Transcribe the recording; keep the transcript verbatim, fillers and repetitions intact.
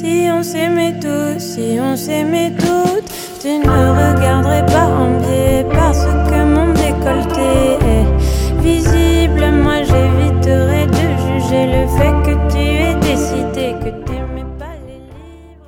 Si on s'aimait tous, si on s'aimait toutes, tu ne regarderais pas en biais parce que mon décolleté